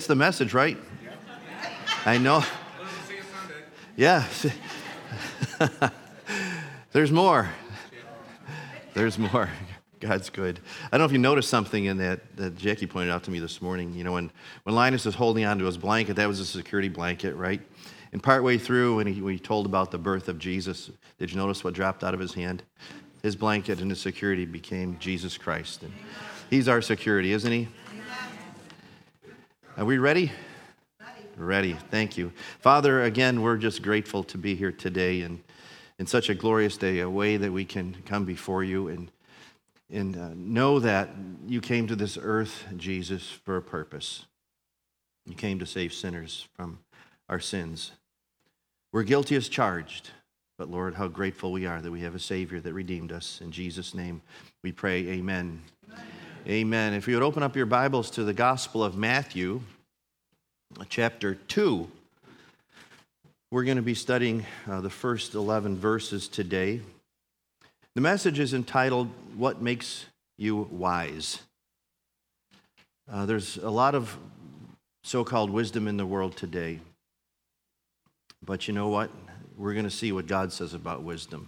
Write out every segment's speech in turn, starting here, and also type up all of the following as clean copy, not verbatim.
That's the message, right? I know. Yeah. There's more. There's more. God's good. I don't know if you noticed something in that Jackie pointed out to me this morning. You know, when Linus was holding onto his blanket, that was a security blanket, right? And partway through, when he told about the birth of Jesus, did you notice what dropped out of his hand? His blanket and his security became Jesus Christ. And he's our security, isn't he? Are we ready? Ready. Thank you. Father, again, we're just grateful to be here today and in such a glorious day, a way that we can come before you and know that you came to this earth, Jesus, for a purpose. You came to save sinners from our sins. We're guilty as charged, but Lord, how grateful we are that we have a Savior that redeemed us. In Jesus' name we pray, amen. Amen. If you would open up your Bibles to the Gospel of Matthew, chapter 2. We're going to be studying the first 11 verses today. The message is entitled, What Makes You Wise? There's a lot of so-called wisdom in the world today. But you know what? We're going to see what God says about wisdom.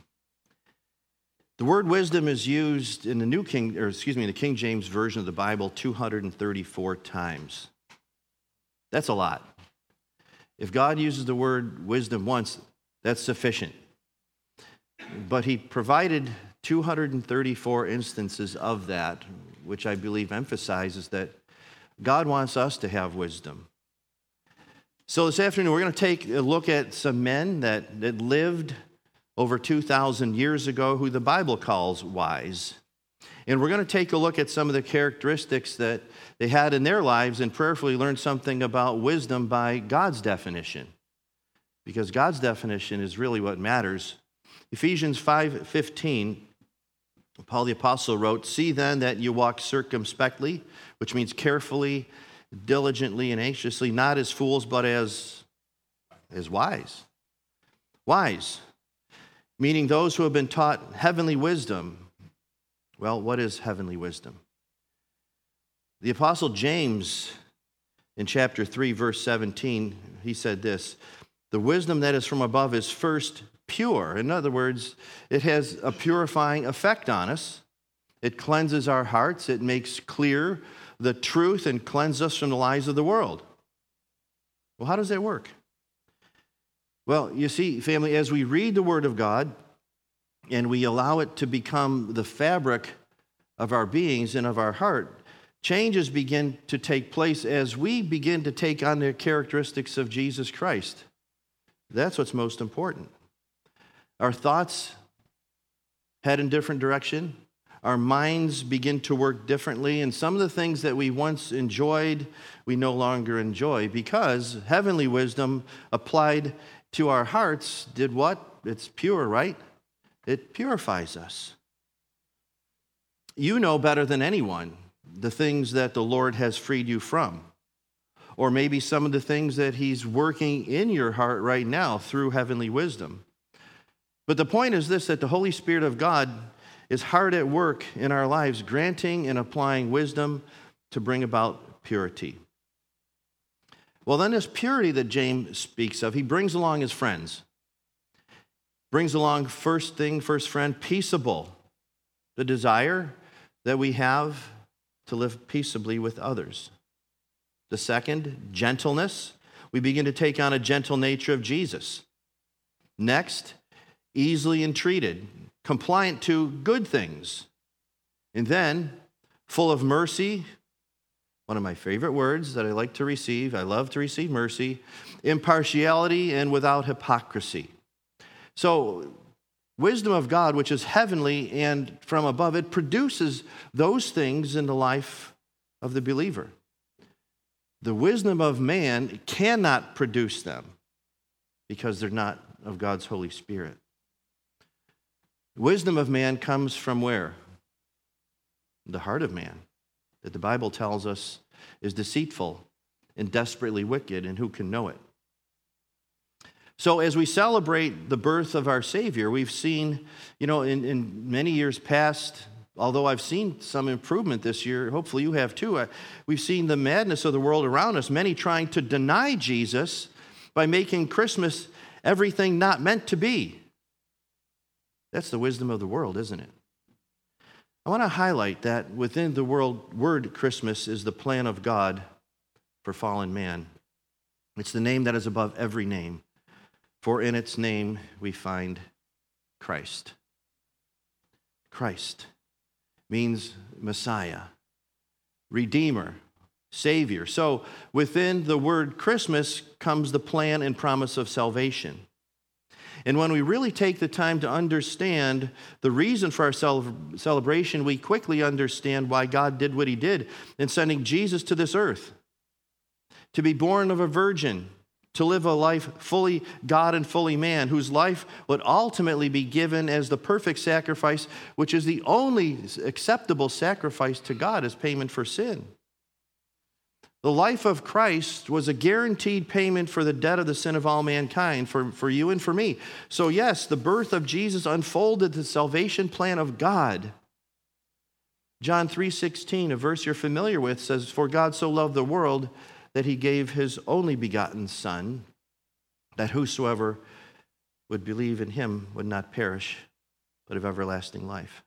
The word wisdom is used in the the King James Version of the Bible 234 times. That's a lot. If God uses the word wisdom once, that's sufficient. But he provided 234 instances of that, which I believe emphasizes that God wants us to have wisdom. So this afternoon, we're going to take a look at some men that lived over 2,000 years ago who the Bible calls wise. And we're going to take a look at some of the characteristics that they had in their lives and prayerfully learn something about wisdom by God's definition. Because God's definition is really what matters. Ephesians 5:15, Paul the Apostle wrote, "See then that you walk circumspectly," which means carefully, diligently, and anxiously, not as fools, but as wise. Wise, meaning those who have been taught heavenly wisdom. Well, what is heavenly wisdom? The Apostle James, in chapter 3, verse 17, he said this, "The wisdom that is from above is first pure." In other words, it has a purifying effect on us. It cleanses our hearts. It makes clear the truth and cleanses us from the lies of the world. Well, how does that work? Well, you see, family, as we read the Word of God and we allow it to become the fabric of our beings and of our heart, changes begin to take place as we begin to take on the characteristics of Jesus Christ. That's what's most important. Our thoughts head in different direction. Our minds begin to work differently, and some of the things that we once enjoyed, we no longer enjoy because heavenly wisdom applied to our hearts did what? It's pure, right? It purifies us. You know better than anyone the things that the Lord has freed you from, or maybe some of the things that he's working in your heart right now through heavenly wisdom. But the point is this, that the Holy Spirit of God is hard at work in our lives, granting and applying wisdom to bring about purity. Well, then this purity that James speaks of, he brings along his friends. Brings along first friend, peaceable. The desire that we have to live peaceably with others. The second, gentleness. We begin to take on a gentle nature of Jesus. Next, easily entreated, compliant to good things. And then, full of mercy, one of my favorite words that I like to receive, I love to receive mercy, impartiality, and without hypocrisy. So, wisdom of God, which is heavenly and from above, it produces those things in the life of the believer. The wisdom of man cannot produce them because they're not of God's Holy Spirit. Wisdom of man comes from where? The heart of man, that the Bible tells us is deceitful and desperately wicked, and who can know it? So as we celebrate the birth of our Savior, we've seen, in many years past, although I've seen some improvement this year, hopefully you have too, we've seen the madness of the world around us, many trying to deny Jesus by making Christmas everything not meant to be. That's the wisdom of the world, isn't it? I want to highlight that within the word Christmas is the plan of God for fallen man. It's the name that is above every name, for in its name we find Christ. Christ means Messiah, Redeemer, Savior. So within the word Christmas comes the plan and promise of salvation. And when we really take the time to understand the reason for our celebration, we quickly understand why God did what he did in sending Jesus to this earth, to be born of a virgin, to live a life fully God and fully man, whose life would ultimately be given as the perfect sacrifice, which is the only acceptable sacrifice to God as payment for sin. The life of Christ was a guaranteed payment for the debt of the sin of all mankind, for you and for me. So yes, the birth of Jesus unfolded the salvation plan of God. John 3:16, a verse you're familiar with, says, "For God so loved the world that he gave his only begotten Son, that whosoever would believe in him would not perish, but have everlasting life."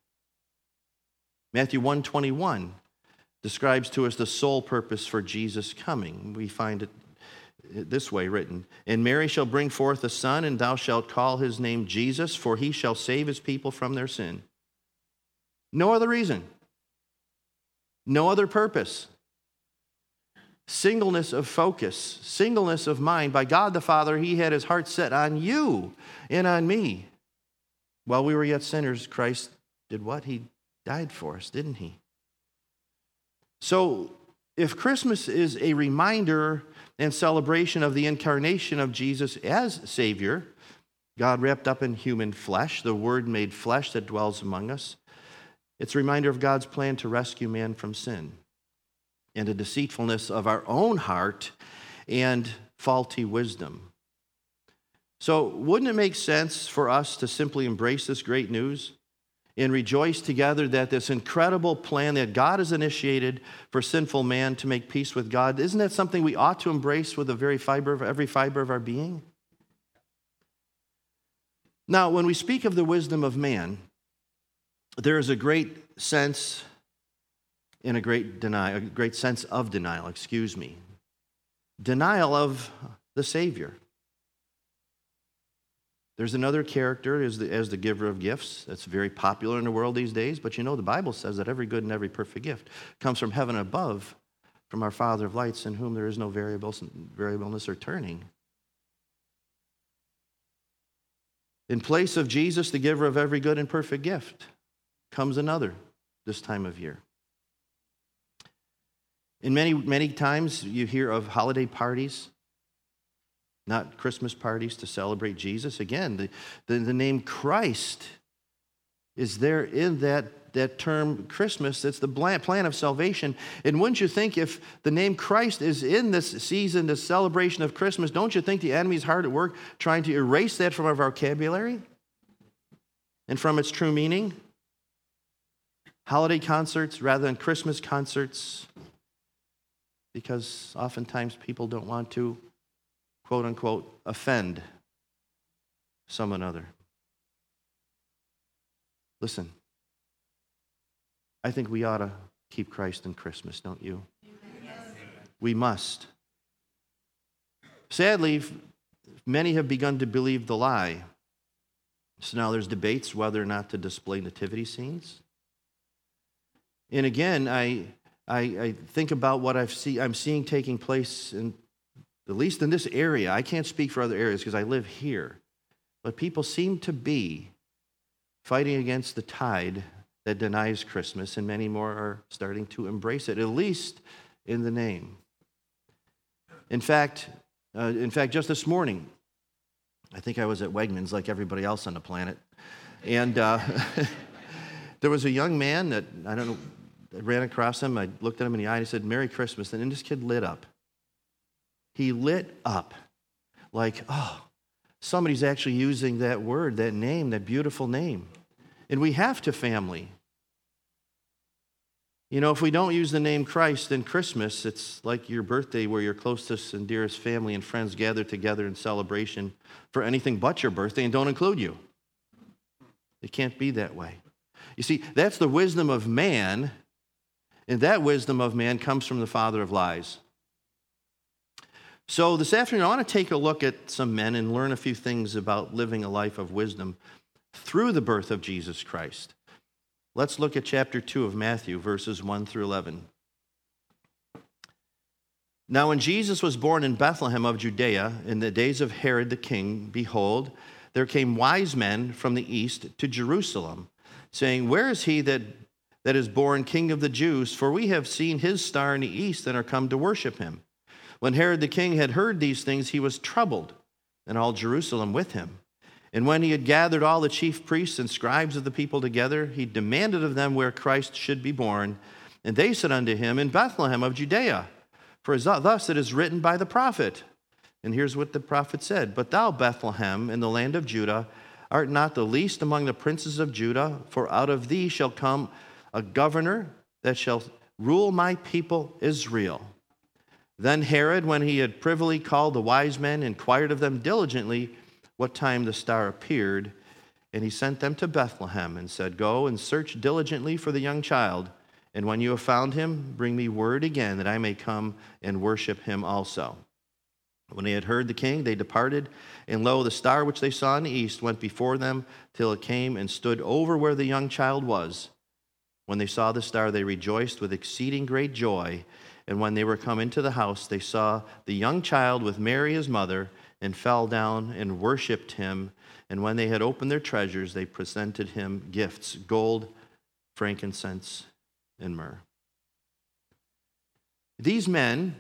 Matthew 1:21 describes to us the sole purpose for Jesus' coming. We find it this way written, "And Mary shall bring forth a son, and thou shalt call his name Jesus, for he shall save his people from their sin." No other reason. No other purpose. Singleness of focus, singleness of mind. By God the Father, he had his heart set on you and on me. While we were yet sinners, Christ did what? He died for us, didn't he? So, if Christmas is a reminder and celebration of the incarnation of Jesus as Savior, God wrapped up in human flesh, the Word made flesh that dwells among us, it's a reminder of God's plan to rescue man from sin and the deceitfulness of our own heart and faulty wisdom. So, wouldn't it make sense for us to simply embrace this great news and rejoice together that this incredible plan that God has initiated for sinful man to make peace with God, isn't that something we ought to embrace with every fiber of our being? Now, when we speak of the wisdom of man, there is a great sense and a great sense of denial, Denial of the Savior. There's another character as the giver of gifts that's very popular in the world these days, but you know the Bible says that every good and every perfect gift comes from heaven above, from our Father of lights, in whom there is no variableness or turning. In place of Jesus, the giver of every good and perfect gift, comes another this time of year. And many times you hear of holiday parties, not Christmas parties, to celebrate Jesus. Again, the name Christ is there in that term Christmas. That's the plan of salvation. And wouldn't you think if the name Christ is in this season, this celebration of Christmas, don't you think the enemy's hard at work trying to erase that from our vocabulary and from its true meaning? Holiday concerts rather than Christmas concerts, because oftentimes people don't want to, quote unquote, offend someone other. Listen, I think we ought to keep Christ in Christmas, don't you? Yes. We must. Sadly, many have begun to believe the lie. So now there's debates whether or not to display nativity scenes. And again, I think about what I'm seeing taking place at least in this area. I can't speak for other areas because I live here. But people seem to be fighting against the tide that denies Christmas, and many more are starting to embrace it, at least in the name. In fact, just this morning, I think I was at Wegmans like everybody else on the planet, and there was a young man that, I ran across him. I looked at him in the eye and I said, "Merry Christmas." And then this kid lit up. He lit up like, oh, somebody's actually using that word, that name, that beautiful name. And we have to, family. You know, if we don't use the name Christ in Christmas, it's like your birthday where your closest and dearest family and friends gather together in celebration for anything but your birthday and don't include you. It can't be that way. You see, that's the wisdom of man, and that wisdom of man comes from the father of lies. So this afternoon, I want to take a look at some men and learn a few things about living a life of wisdom through the birth of Jesus Christ. Let's look at chapter 2 of Matthew, verses 1 through 11. Now, when Jesus was born in Bethlehem of Judea, in the days of Herod the king, behold, there came wise men from the east to Jerusalem, saying, Where is he that is born King of the Jews? For we have seen his star in the east and are come to worship him. When Herod the king had heard these things, he was troubled, and all Jerusalem with him. And when he had gathered all the chief priests and scribes of the people together, he demanded of them where Christ should be born. And they said unto him, In Bethlehem of Judea. For thus it is written by the prophet. And here's what the prophet said. But thou, Bethlehem, in the land of Judah, art not the least among the princes of Judah, for out of thee shall come a governor that shall rule my people Israel. Then Herod, when he had privily called the wise men, inquired of them diligently what time the star appeared, and he sent them to Bethlehem and said, Go and search diligently for the young child, and when you have found him, bring me word again that I may come and worship him also. When they had heard the king, they departed, and lo, the star which they saw in the east went before them till it came and stood over where the young child was. When they saw the star, they rejoiced with exceeding great joy. And when they were come into the house, they saw the young child with Mary his mother, and fell down and worshipped him. And when they had opened their treasures, they presented him gifts, gold, frankincense, and myrrh. These men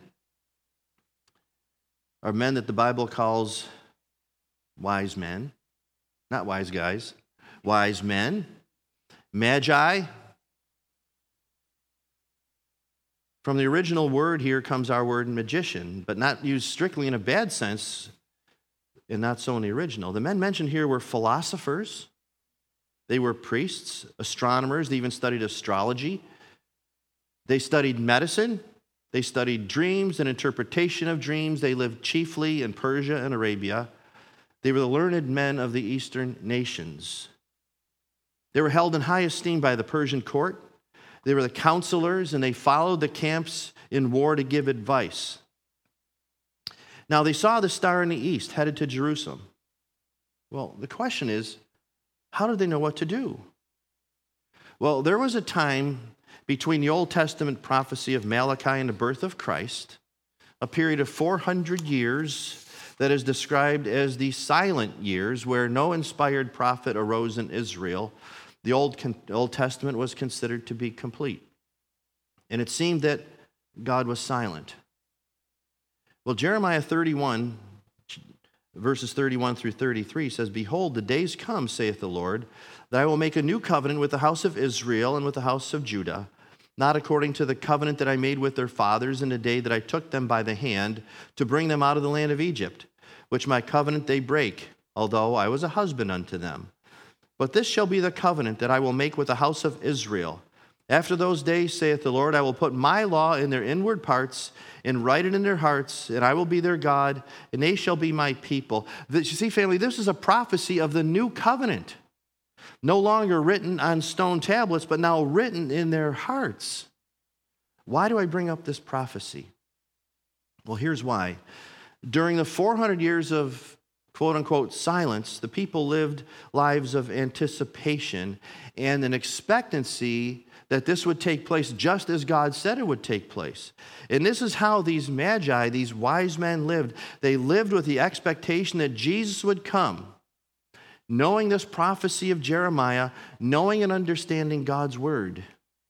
are men that the Bible calls wise men, not wise guys, wise men, magi. From the original word here comes our word magician, but not used strictly in a bad sense, and not so in the original. The men mentioned here were philosophers. They were priests, astronomers. They even studied astrology. They studied medicine. They studied dreams and interpretation of dreams. They lived chiefly in Persia and Arabia. They were the learned men of the eastern nations. They were held in high esteem by the Persian court. They were the counselors, and they followed the camps in war to give advice. Now, they saw the star in the east, headed to Jerusalem. Well, the question is, how did they know what to do? Well, there was a time between the Old Testament prophecy of Malachi and the birth of Christ, a period of 400 years that is described as the silent years, where no inspired prophet arose in Israel. The Old Testament was considered to be complete. And it seemed that God was silent. Well, Jeremiah 31, verses 31 through 33 says, Behold, the days come, saith the Lord, that I will make a new covenant with the house of Israel and with the house of Judah, not according to the covenant that I made with their fathers in the day that I took them by the hand to bring them out of the land of Egypt, which my covenant they break, although I was a husband unto them. But this shall be the covenant that I will make with the house of Israel. After those days, saith the Lord, I will put my law in their inward parts and write it in their hearts, and I will be their God, and they shall be my people. You see, family, this is a prophecy of the new covenant. No longer written on stone tablets, but now written in their hearts. Why do I bring up this prophecy? Well, here's why. During the 400 years of quote-unquote silence, the people lived lives of anticipation and an expectancy that this would take place just as God said it would take place. And this is how these magi, these wise men lived. They lived with the expectation that Jesus would come, knowing this prophecy of Jeremiah, knowing and understanding God's word.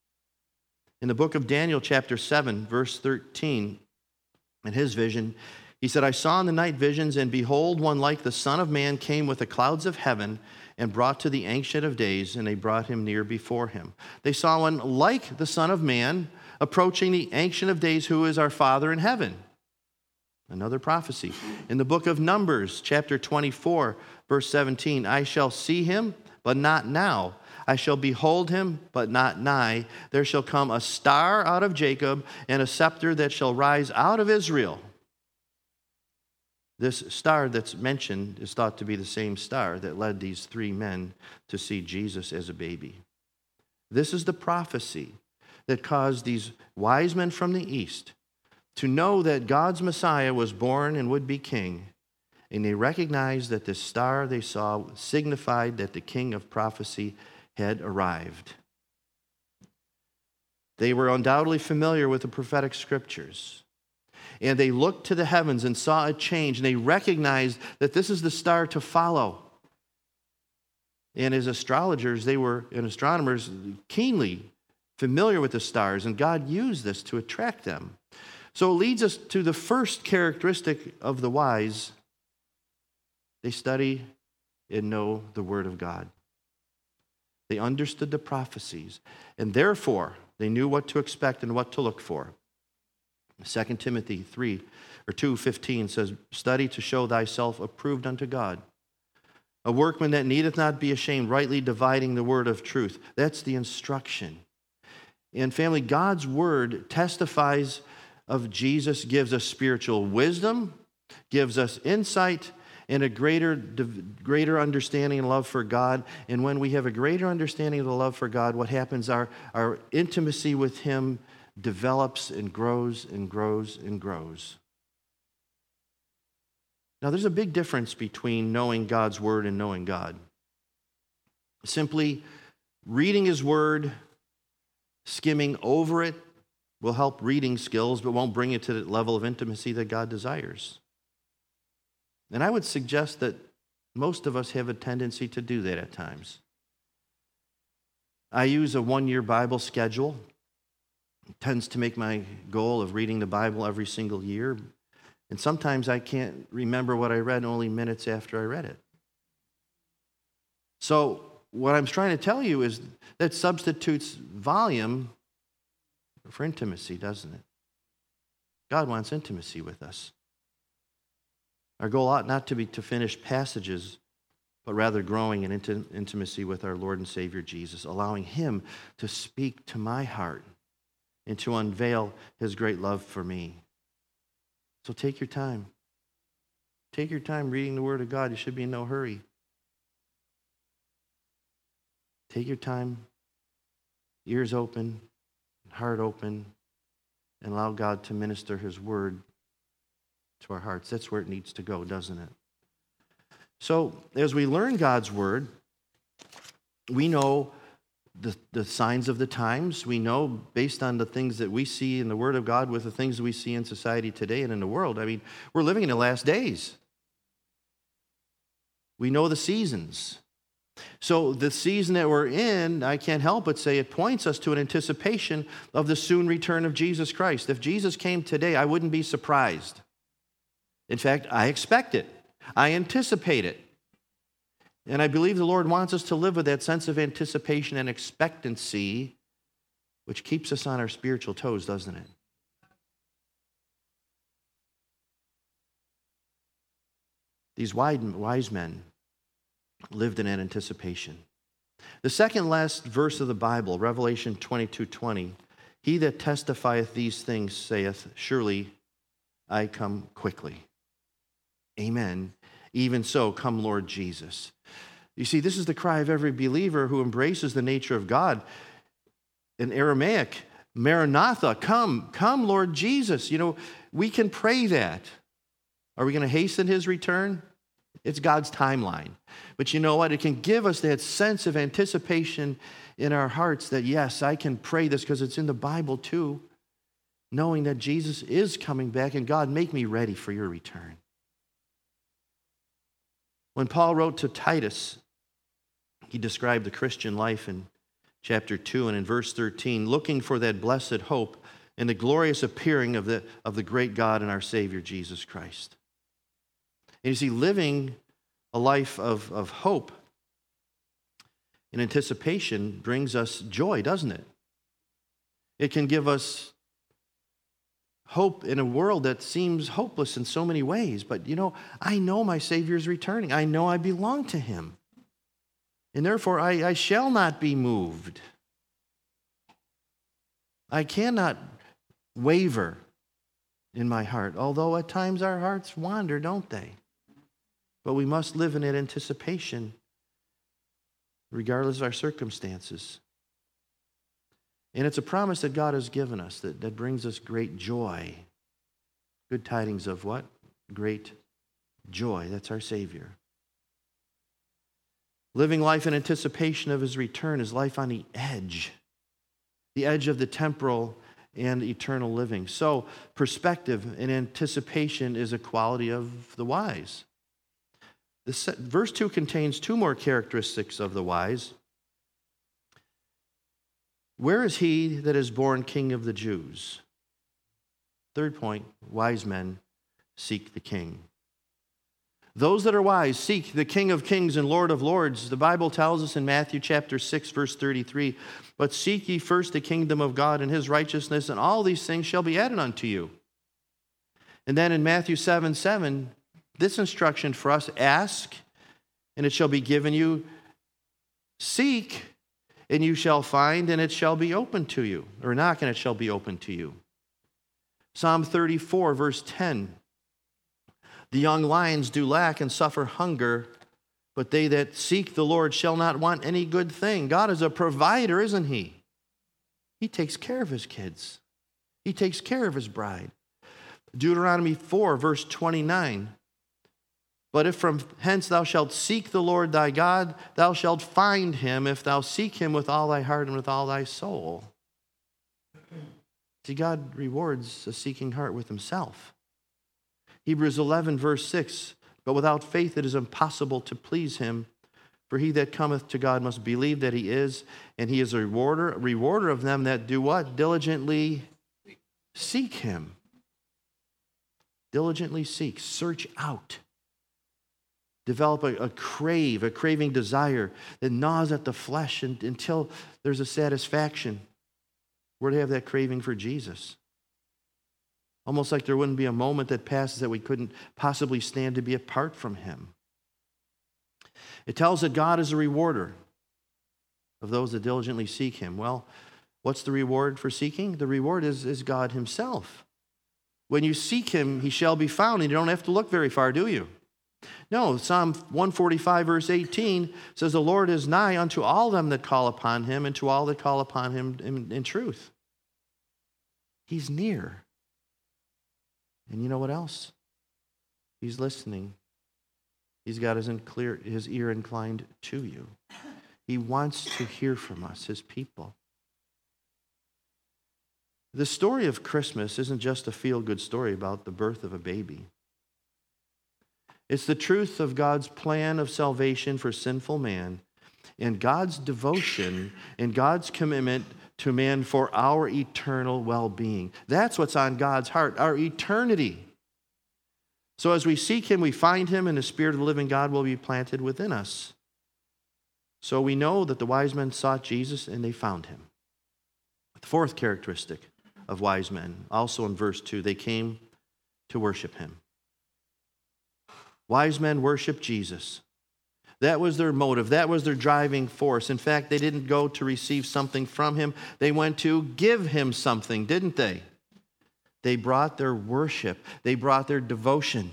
In the book of Daniel, chapter 7, verse 13, in his vision, he said, I saw in the night visions, and behold, one like the Son of Man came with the clouds of heaven and brought to the Ancient of Days, and they brought him near before him. They saw one like the Son of Man approaching the Ancient of Days, who is our Father in heaven. Another prophecy. In the book of Numbers, chapter 24, verse 17, I shall see him, but not now. I shall behold him, but not nigh. There shall come a star out of Jacob, and a scepter that shall rise out of Israel. This star that's mentioned is thought to be the same star that led these three men to see Jesus as a baby. This is the prophecy that caused these wise men from the east to know that God's Messiah was born and would be king. And they recognized that the star they saw signified that the king of prophecy had arrived. They were undoubtedly familiar with the prophetic scriptures. And they looked to the heavens and saw a change. And they recognized that this is the star to follow. And as astrologers, and astronomers, keenly familiar with the stars. And God used this to attract them. So it leads us to the first characteristic of the wise. They study and know the Word of God. They understood the prophecies, and therefore they knew what to expect and what to look for. 2 Timothy 2:15 says, "Study to show thyself approved unto God, a workman that needeth not be ashamed, rightly dividing the word of truth." That's the instruction. And family, God's Word testifies of Jesus, gives us spiritual wisdom, gives us insight, and a greater understanding and love for God. And when we have a greater understanding of the love for God, what happens? Our intimacy with Him develops and grows and grows and grows. Now, there's a big difference between knowing God's Word and knowing God. Simply reading His Word, skimming over it, will help reading skills, but won't bring you to the level of intimacy that God desires. And I would suggest that most of us have a tendency to do that at times. I use a one-year Bible schedule. It tends to make my goal of reading the Bible every single year. And sometimes I can't remember what I read only minutes after I read it. So what I'm trying to tell you is that substitutes volume for intimacy, doesn't it? God wants intimacy with us. Our goal ought not to be to finish passages, but rather growing in intimacy with our Lord and Savior Jesus, allowing Him to speak to my heart and to unveil His great love for me. So take your time. Take your time reading the Word of God. You should be in no hurry. Take your time, ears open, heart open, and allow God to minister His Word to our hearts. That's where it needs to go, doesn't it? So as we learn God's Word, we know the signs of the times. We know based on the things that we see in the Word of God with the things that we see in society today and in the world. I mean, we're living in the last days. We know the seasons. So the season that we're in, I can't help but say it points us to an anticipation of the soon return of Jesus Christ. If Jesus came today, I wouldn't be surprised. In fact, I expect it. I anticipate it. And I believe the Lord wants us to live with that sense of anticipation and expectancy, which keeps us on our spiritual toes, doesn't it? These wise men lived in that anticipation. The second last verse of the Bible, Revelation 22:20, "He that testifieth these things saith, Surely I come quickly. Amen. Even so, come Lord Jesus." You see, this is the cry of every believer who embraces the nature of God. In Aramaic, Maranatha, come Lord Jesus. You know, we can pray that. Are we going to hasten His return? It's God's timeline. But you know what? It can give us that sense of anticipation in our hearts that, yes, I can pray this because it's in the Bible too, knowing that Jesus is coming back, and God, make me ready for your return. When Paul wrote to Titus, he described the Christian life in chapter 2 and in verse 13, looking for that blessed hope and the glorious appearing of the great God and our Savior, Jesus Christ. And you see, living a life of hope and anticipation brings us joy, doesn't it? It can give us hope in a world that seems hopeless in so many ways. But, you know, I know my Savior is returning. I know I belong to Him. And therefore I shall not be moved. I cannot waver in my heart, although at times our hearts wander, don't they? But we must live in that anticipation, regardless of our circumstances. And it's a promise that God has given us that brings us great joy. Good tidings of what? Great joy. That's our Savior. Living life in anticipation of his return is life on the edge of the temporal and eternal living. So perspective and anticipation is a quality of the wise. Verse 2 contains two more characteristics of the wise. Where is he that is born King of the Jews? Third point, wise men seek the King. Those that are wise seek the King of Kings and Lord of Lords. The Bible tells us in Matthew chapter 6, verse 33, but seek ye first the kingdom of God and his righteousness, and all these things shall be added unto you. And then in Matthew 7:7, this instruction for us, ask, and it shall be given you. Seek, and you shall find, and it shall be open to you. Or knock, and it shall be open to you. Psalm 34, verse 10. The young lions do lack and suffer hunger, but they that seek the Lord shall not want any good thing. God is a provider, isn't he? He takes care of his kids. He takes care of his bride. Deuteronomy 4, verse 29. But if from hence thou shalt seek the Lord thy God, thou shalt find him if thou seek him with all thy heart and with all thy soul. See, God rewards a seeking heart with himself. Hebrews 11, verse 6, but without faith it is impossible to please him. For he that cometh to God must believe that he is, and he is a rewarder of them that do what? Diligently seek him. Diligently seek, search out. Develop a craving desire that gnaws at the flesh until there's a satisfaction. We're to have that craving for Jesus. Almost like there wouldn't be a moment that passes that we couldn't possibly stand to be apart from him. It tells that God is a rewarder of those that diligently seek him. Well, what's the reward for seeking? The reward is God himself. When you seek him, he shall be found, and you don't have to look very far, do you? No, Psalm 145, verse 18 says, the Lord is nigh unto all them that call upon him, and to all that call upon him in truth. He's near. And you know what else? He's listening. He's got his ear inclined to you. He wants to hear from us, his people. The story of Christmas isn't just a feel-good story about the birth of a baby. It's the truth of God's plan of salvation for sinful man and God's devotion and God's commitment to man for our eternal well-being. That's what's on God's heart, our eternity. So as we seek him, we find him, and the Spirit of the living God will be planted within us. So we know that the wise men sought Jesus and they found him. The fourth characteristic of wise men, also in verse 2, they came to worship him. Wise men worship Jesus. That was their motive. That was their driving force. In fact, they didn't go to receive something from him. They went to give him something, didn't they? They brought their worship. They brought their devotion.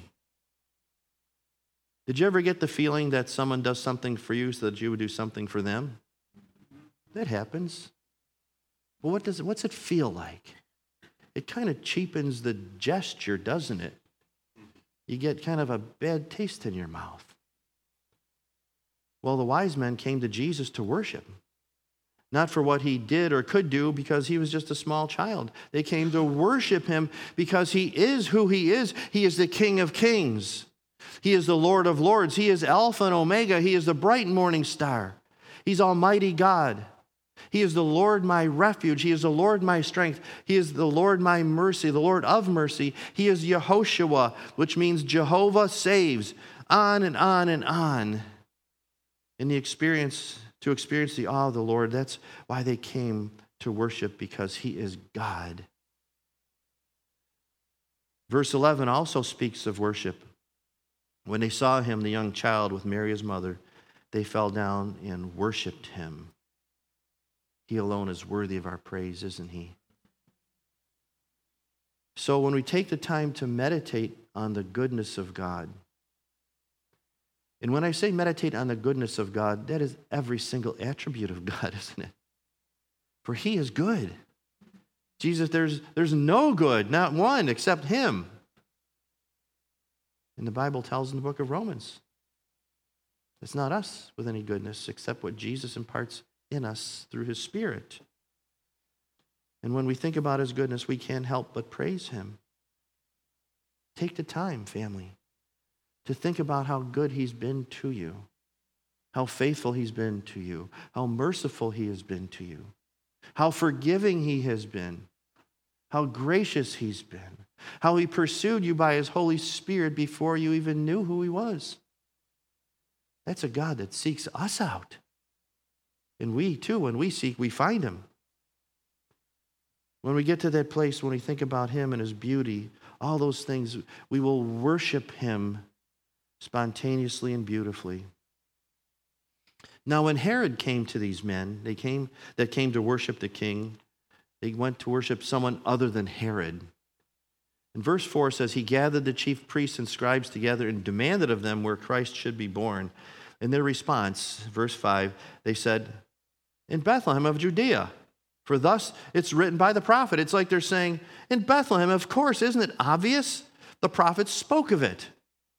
Did you ever get the feeling that someone does something for you so that you would do something for them? That happens. Well, what's it feel like? It kind of cheapens the gesture, doesn't it? You get kind of a bad taste in your mouth. Well, the wise men came to Jesus to worship. Not for what he did or could do because he was just a small child. They came to worship him because he is who he is. He is the King of Kings. He is the Lord of Lords. He is Alpha and Omega. He is the bright morning star. He's Almighty God. He is the Lord my refuge. He is the Lord my strength. He is the Lord my mercy, the Lord of mercy. He is Yehoshua, which means Jehovah saves. On and on and on. In the experience, to experience the awe of the Lord, that's why they came to worship, because he is God. Verse 11 also speaks of worship. When they saw him, the young child with Mary his mother, they fell down and worshiped him. He alone is worthy of our praise, isn't he? So when we take the time to meditate on the goodness of God, and when I say meditate on the goodness of God, that is every single attribute of God, isn't it? For he is good. Jesus, there's no good, not one, except him. And the Bible tells in the book of Romans, it's not us with any goodness except what Jesus imparts in us through his Spirit. And when we think about his goodness, we can't help but praise him. Take the time, family, to think about how good he's been to you, how faithful he's been to you, how merciful he has been to you, how forgiving he has been, how gracious he's been, how he pursued you by his Holy Spirit before you even knew who he was. That's a God that seeks us out. And we, too, when we seek, we find him. When we get to that place, when we think about him and his beauty, all those things, we will worship him spontaneously and beautifully. Now, when Herod came to these men, that came to worship the king, they went to worship someone other than Herod. And verse 4 says, he gathered the chief priests and scribes together and demanded of them where Christ should be born. In their response, verse 5, they said, in Bethlehem of Judea, for thus it's written by the prophet. It's like they're saying, in Bethlehem, of course, isn't it obvious? The prophets spoke of it.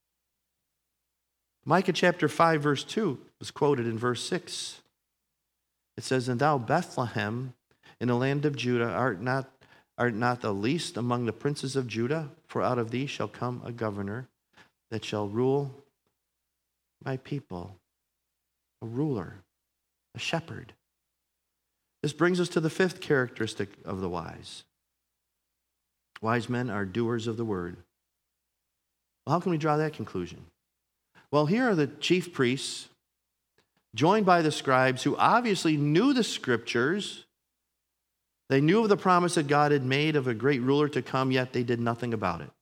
Micah chapter 5, verse 2 was quoted in verse 6. It says, and thou, Bethlehem, in the land of Judah, art not the least among the princes of Judah, for out of thee shall come a governor that shall rule my people, a ruler, a shepherd. This brings us to the fifth characteristic of the wise. Wise men are doers of the word. Well, how can we draw that conclusion? Well, here are the chief priests, joined by the scribes, who obviously knew the scriptures. They knew of the promise that God had made of a great ruler to come, yet they did nothing about it.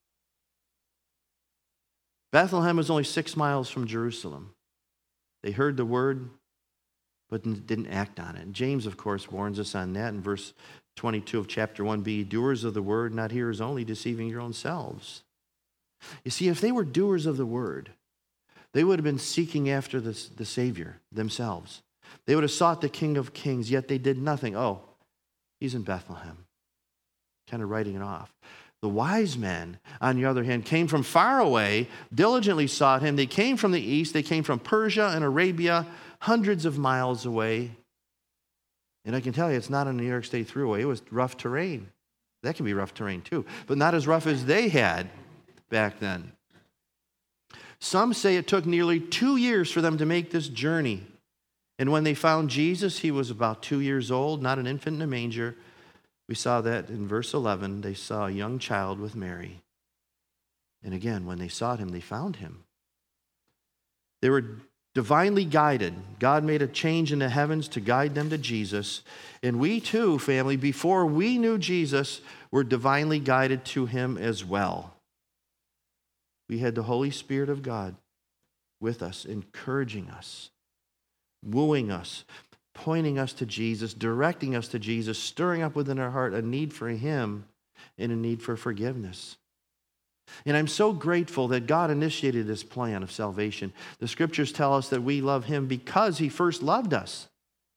Bethlehem was only 6 miles from Jerusalem. They heard the word, but didn't act on it. James, of course, warns us on that in verse 22 of chapter 1. Be doers of the word, not hearers only, deceiving your own selves. You see, if they were doers of the word, they would have been seeking after the Savior themselves. They would have sought the King of Kings, yet they did nothing. Oh, he's in Bethlehem. Kind of writing it off. The wise men, on the other hand, came from far away, diligently sought him. They came from the east. They came from Persia and Arabia, hundreds of miles away. And I can tell you, it's not on the New York State Thruway. It was rough terrain. That can be rough terrain too, but not as rough as they had back then. Some say it took nearly 2 years for them to make this journey. And when they found Jesus, he was about 2 years old, not an infant in a manger. We saw that in verse 11. They saw a young child with Mary. And again, when they sought him, they found him. They were divinely guided. God made a change in the heavens to guide them to Jesus. And we too, family, before we knew Jesus, were divinely guided to him as well. We had the Holy Spirit of God with us, encouraging us, wooing us, pointing us to Jesus, directing us to Jesus, stirring up within our heart a need for him and a need for forgiveness. And I'm so grateful that God initiated this plan of salvation. The scriptures tell us that we love him because he first loved us.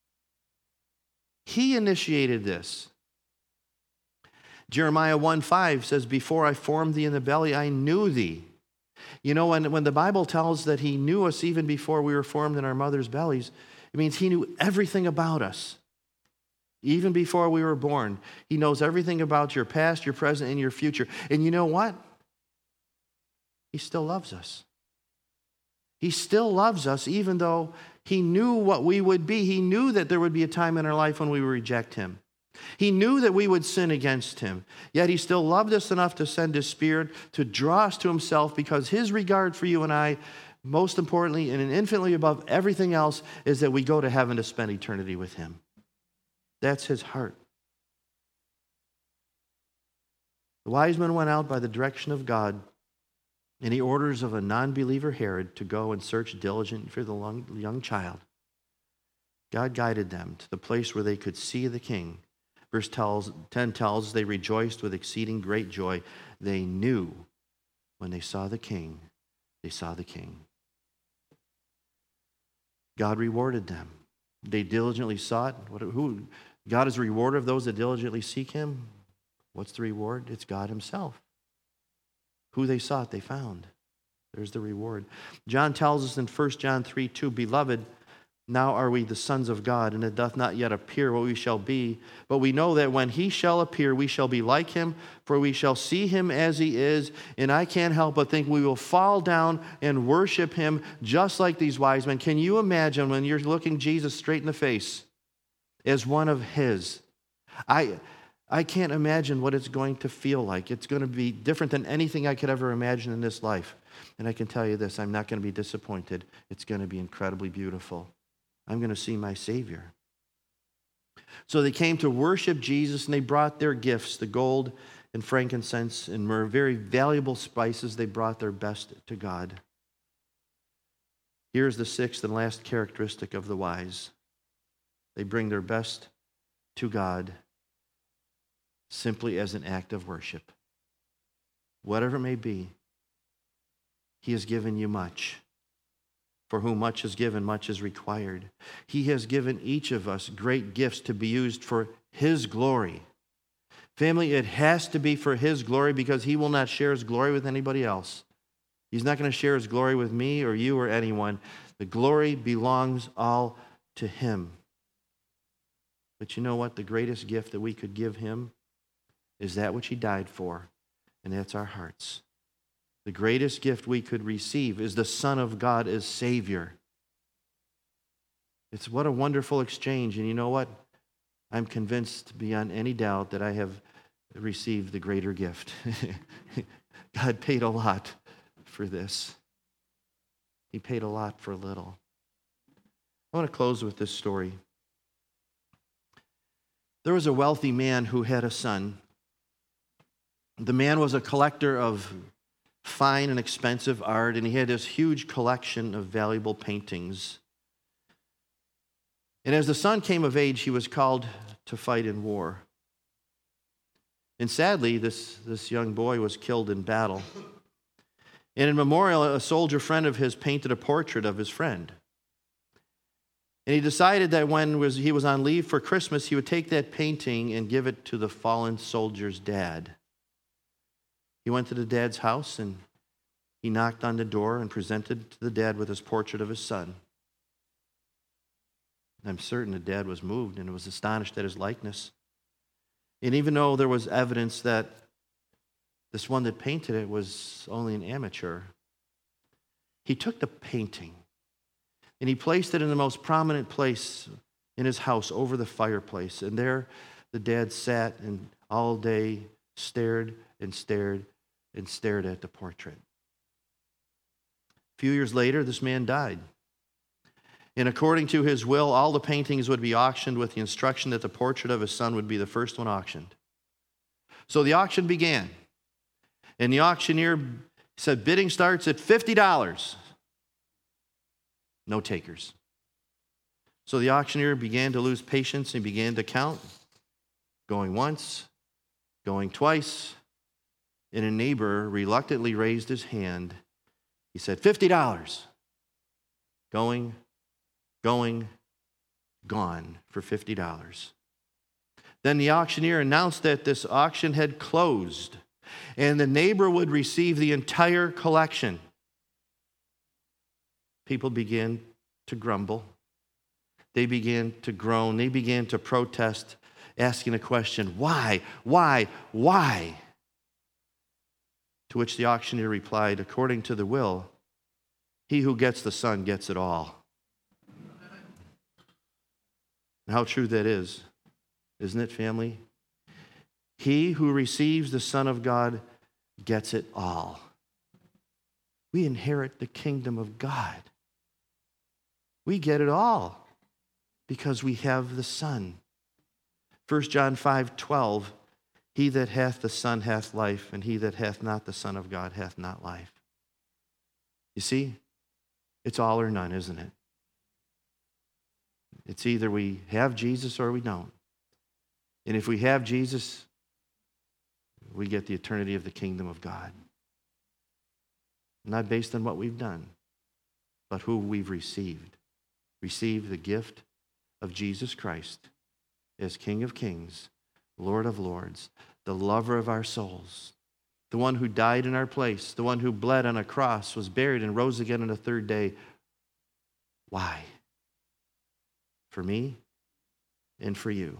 He initiated this. Jeremiah 1:5 says, before I formed thee in the belly, I knew thee. You know, when the Bible tells that he knew us even before we were formed in our mother's bellies, it means he knew everything about us. Even before we were born, he knows everything about your past, your present, and your future. And you know what? He still loves us. He still loves us even though he knew what we would be. He knew that there would be a time in our life when we would reject him. He knew that we would sin against him. Yet he still loved us enough to send his Spirit to draw us to himself, because his regard for you and I, most importantly and infinitely above everything else, is that we go to heaven to spend eternity with him. That's his heart. The wise men went out by the direction of God And he orders of a non-believer Herod to go and search diligently for the young child. God guided them to the place where they could see the king. Verse 10 tells us they rejoiced with exceeding great joy. They knew when they saw the king, they saw the king. God rewarded them. They diligently sought. God is a rewarder of those that diligently seek him. What's the reward? It's God himself. Who they sought, they found. There's the reward. John tells us in 1 John 3:2, Beloved, now are we the sons of God, and it doth not yet appear what we shall be. But we know that when he shall appear, we shall be like him, for we shall see him as he is. And I can't help but think we will fall down and worship him just like these wise men. Can you imagine when you're looking Jesus straight in the face as one of his? I can't imagine what it's going to feel like. It's going to be different than anything I could ever imagine in this life. And I can tell you this, I'm not going to be disappointed. It's going to be incredibly beautiful. I'm going to see my Savior. So they came to worship Jesus, and they brought their gifts, the gold and frankincense and myrrh, very valuable spices. They brought their best to God. Here's the sixth and last characteristic of the wise. They bring their best to God simply as an act of worship. Whatever it may be, he has given you much. For whom much is given, much is required. He has given each of us great gifts to be used for his glory. Family, it has to be for his glory because he will not share his glory with anybody else. He's not going to share his glory with me or you or anyone. The glory belongs all to him. But you know what? The greatest gift that we could give him is that which he died for, and that's our hearts. The greatest gift we could receive is the Son of God as Savior. It's what a wonderful exchange. And you know what? I'm convinced beyond any doubt that I have received the greater gift. God paid a lot for this. He paid a lot for little. I want to close with this story. There was a wealthy man who had a son. The man was a collector of fine and expensive art, and he had this huge collection of valuable paintings. And as the son came of age, he was called to fight in war. And sadly, this young boy was killed in battle. And in memorial, a soldier friend of his painted a portrait of his friend. And he decided that when he was on leave for Christmas, he would take that painting and give it to the fallen soldier's dad. He went to the dad's house and he knocked on the door and presented to the dad with his portrait of his son. I'm certain the dad was moved and was astonished at his likeness. And even though there was evidence that this one that painted it was only an amateur, he took the painting and he placed it in the most prominent place in his house over the fireplace. And there the dad sat and all day stared and stared and stared at the portrait. A few years later, this man died. And according to his will, all the paintings would be auctioned with the instruction that the portrait of his son would be the first one auctioned. So the auction began. And the auctioneer said, bidding starts at $50. No takers. So the auctioneer began to lose patience and began to count, going once, going twice, and a neighbor reluctantly raised his hand. He said, $50. Going, gone for $50. Then the auctioneer announced that this auction had closed, and the neighbor would receive the entire collection. People began to grumble. They began to groan. They began to protest, asking the question, why? To which the auctioneer replied, according to the will, he who gets the son gets it all. And how true that is, isn't it, family? He who receives the Son of God gets it all. We inherit the kingdom of God. We get it all because we have the Son. 1 John 5:12, he that hath the Son hath life, and he that hath not the Son of God hath not life. You see, it's all or none, isn't it? It's either we have Jesus or we don't. And if we have Jesus, we get the eternity of the kingdom of God. Not based on what we've done, but who we've received. Received the gift of Jesus Christ as King of Kings, Lord of Lords, the lover of our souls, the one who died in our place, the one who bled on a cross, was buried, and rose again on the third day. Why? For me and for you.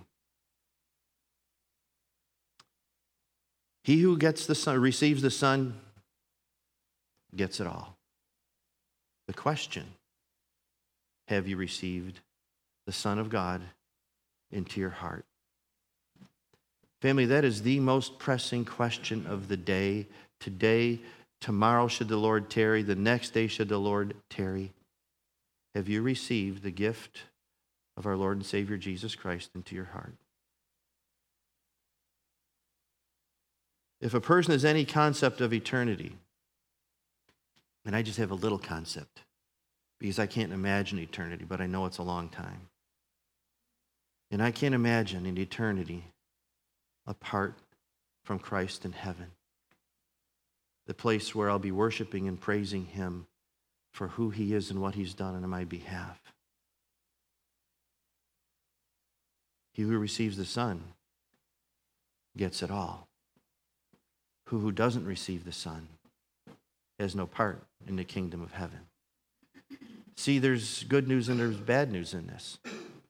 He who gets the Son, receives the Son, gets it all. The question, have you received the Son of God into your heart? Family, that is the most pressing question of the day. Today, tomorrow, should the Lord tarry, the next day, should the Lord tarry. Have you received the gift of our Lord and Savior Jesus Christ into your heart? If a person has any concept of eternity, and I just have a little concept, because I can't imagine eternity, but I know it's a long time. And I can't imagine an eternity apart from Christ in heaven, the place where I'll be worshiping and praising him for who he is and what he's done on my behalf. He who receives the Son gets it all. Who doesn't receive the Son has no part in the kingdom of heaven. See, there's good news and there's bad news in this.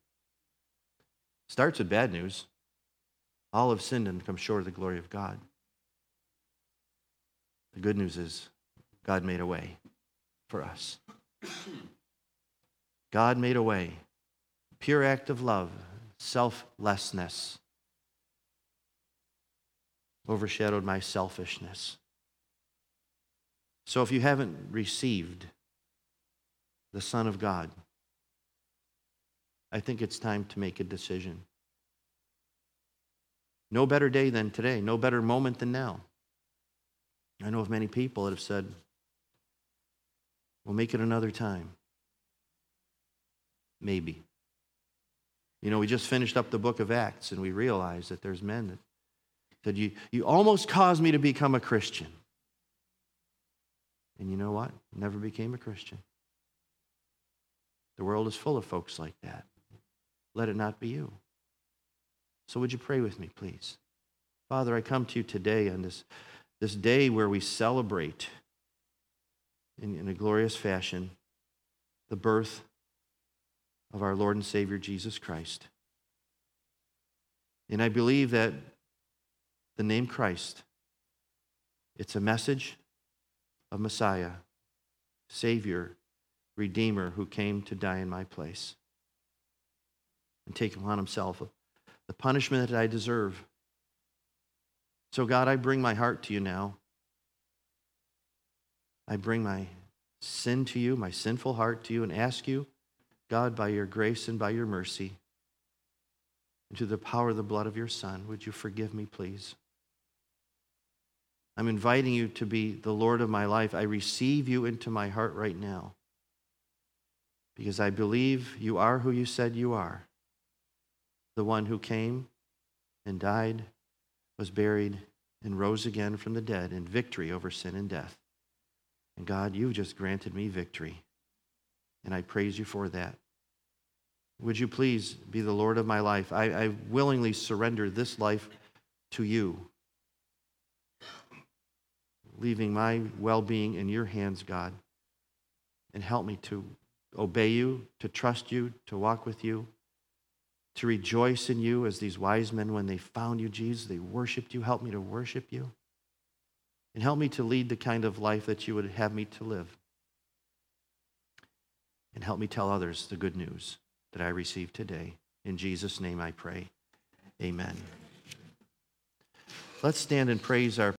Starts with bad news. All have sinned and come short of the glory of God. The good news is God made a way for us. God made a way. Pure act of love, selflessness, overshadowed my selfishness. So if you haven't received the Son of God, I think it's time to make a decision. No better day than today, no better moment than now. I know of many people that have said, we'll make it another time. Maybe. You know, we just finished up the book of Acts, and we realized that there's men that said, you almost caused me to become a Christian. And you know what? Never became a Christian. The world is full of folks like that. Let it not be you. So would you pray with me, please? Father, I come to you today on this day where we celebrate in a glorious fashion the birth of our Lord and Savior Jesus Christ. And I believe that the name Christ, it's a message of Messiah, Savior, Redeemer, who came to die in my place and take upon himself the punishment that I deserve. So God, I bring my heart to you now. I bring my sin to you, my sinful heart to you, and ask you, God, by your grace and by your mercy, and through the power of the blood of your Son, would you forgive me, please? I'm inviting you to be the Lord of my life. I receive you into my heart right now because I believe you are who you said you are, the one who came and died, was buried, and rose again from the dead in victory over sin and death. And God, you just granted me victory, and I praise you for that. Would you please be the Lord of my life? I willingly surrender this life to you, leaving my well-being in your hands, God, and help me to obey you, to trust you, to walk with you, to rejoice in you as these wise men, when they found you, Jesus, they worshiped you. Help me to worship you, and help me to lead the kind of life that you would have me to live, and help me tell others the good news that I received today. In Jesus' name I pray. Amen. Let's stand and praise our